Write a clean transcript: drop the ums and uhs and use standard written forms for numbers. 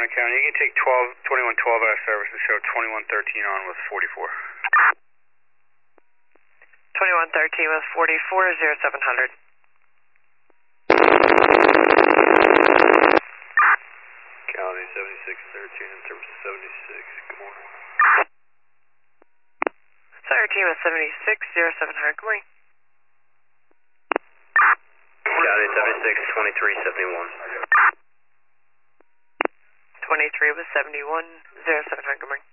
Corner County. You can take 2112 out of service and show 2113 on with 44. 2113 with 44, 0700. County 7613 in service 76. Good morning. 13 with 76, 0700. Good morning. County 76 2371. 23 with 71, 0700. Good morning.